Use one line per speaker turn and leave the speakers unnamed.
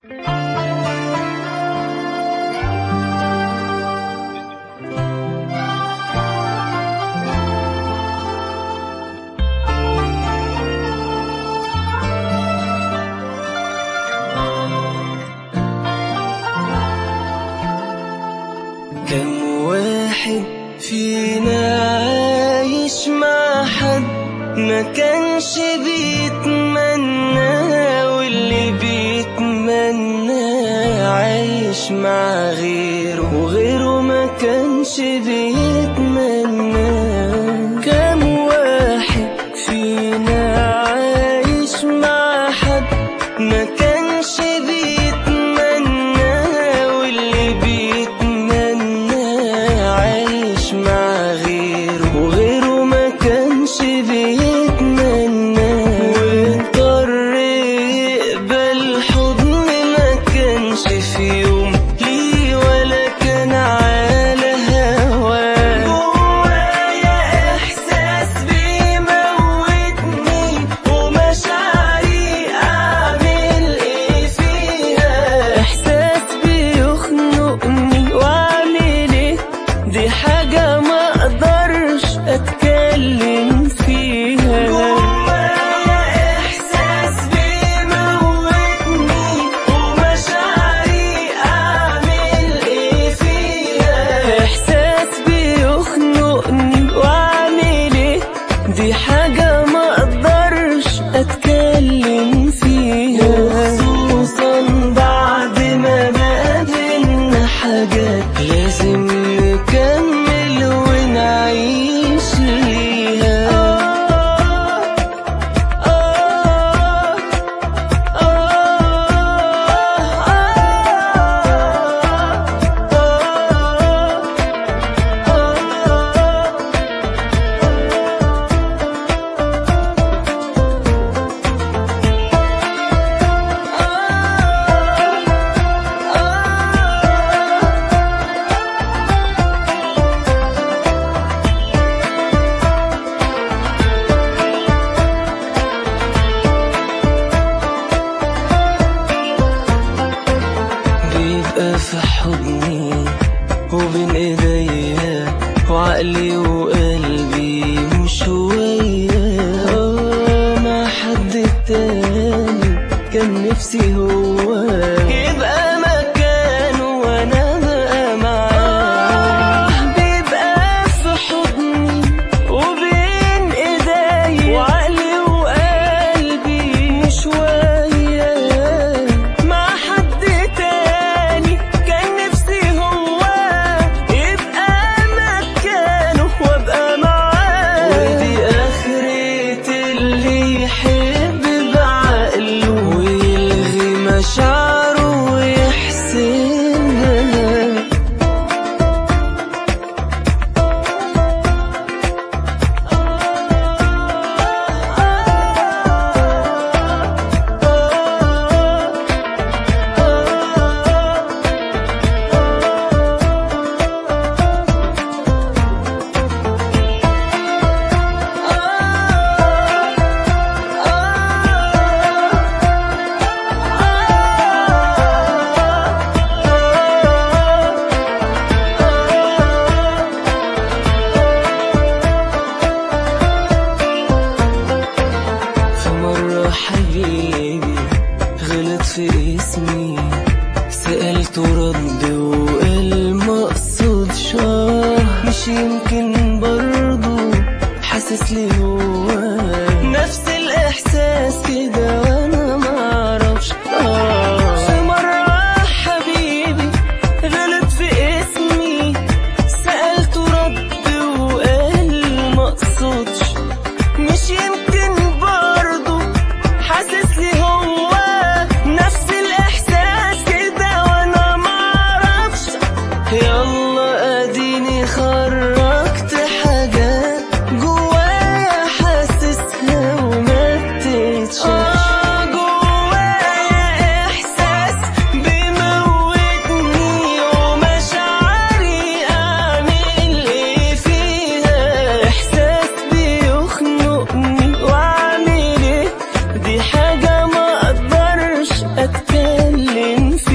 كم واحد فينا عايش مع حد ما كانش بيتمنى، واللي بيتمنى عايش مع غيره وغيره ما كانش بيتمنى. كم واحد فينا عايش مع حد ما كانش بيتمنى، واللي بيتمنى عايش مع غيره وغيره ما كانش بيتمنى. واضطر يقبل حضن ما كانش في يوم ليه ولا كان على هواه. جوايا احساس بيموتني ومشاعري اعمل ايه فيها، احساس بيخنقني واعمل ايه، دي حاجة ما اقدرش اتكلم فيها. جوايا احساس بيموتني ومشاعري اعمل ايه فيها، احساس بيخنقني واعمل ايه، دي حاجة ما اقدرش اتكلم فيها. خصوصا بعد ما بقابلنا حاجات لازم نكمل ونعيش ليها. بيبقى في حضني وبين ايديا وعقلي وقلبي وشوية مع حد تاني كان نفسي هو يبقى مكانه وانا بقى معاه. بيبقى في حضني وبين ايديا وعقلي وقلبي شوية مع حد تاني كان نفسي هو يبقى مكانه وابقى معاه. ودي اخرة اللي يحب بعقله ويلغي مشاعره ويحسنها. في مرة حبيبي غلط في اسمي، سألته رد وقال مقصودش مش يمكن برضو حاسس لي هو نفس الإحساس كده وأنا معرفش. في مرة حبيبي غلط في اسمي، سألته رد وقال مقصودش مش يمكن برضو حاسس لي هو نفس الإحساس كده وأنا معرفش. يلا اديني خرجت حاجات جوايا حاسس عاملين فيه